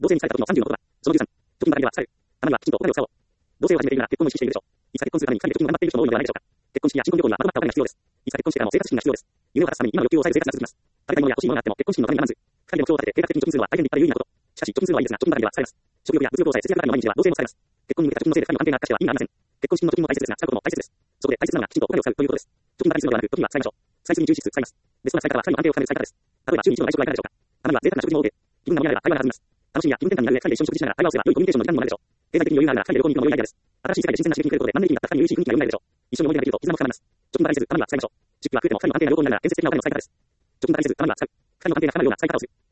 同性に疲れた時の30のことは、その13、貯金ばかりでは疲れる。たまにはきちんとお金を使おう。同性を始めているなら結婚も意識しているでしょう。いつか結婚するために一人で貯金を頑張っている人も多いのではないでしょうか。結婚式や新婚旅行にはまとまったお金が必要です。いつか結婚してからも生活資金が必要です。夢を果たすために今の欲求を抑える生活が続きます。食べたいものや欲しいものがあっても結婚資金のために我慢ず、二人で目標を立てて計画的に貯金するのは大変立派で有意義なこと。しかし、貯金するのはいいですが、貯金ばかりでは疲れます。食欲や物欲をさえ節約ばかりの毎日では同性も疲れます。結婚に向けた貯金のせいで二人の関係が悪化しては意味がありません。結婚資金の貯金も大切ですが、使うことも大切です。そこで大切なのはきちんとお金を使うということです。貯金ばかりするのではなく、時には使いましょう。使いすぎに重視しつつ使います。ベストな使い方は二人の関係を深める使い方です。例えば週に一度の外食はいかがでしょうか。たまには贅沢な食事も OK。気分が盛り上がれば会話が弾みます。楽しみや気分転換になる上、二人で一緒に食事しながら会話をすれば良いコミュニケーションの時間にもなるでしょう。経済的に余裕があるなら二人で旅行に行くのも良いアイデアです。新しい世界で新鮮な刺激に触れることでマンネリになった二人に初々しい雰囲気が蘇るでしょう。一緒に思い出ができると絆も深まります。貯金ばかりせず、たまには使いましょう。出費は食うても二人の安定な旅行になるなら建設的なお金の使い方です。貯金ばかりせず、たまには使う。二人の関係が深まるような使い方をする。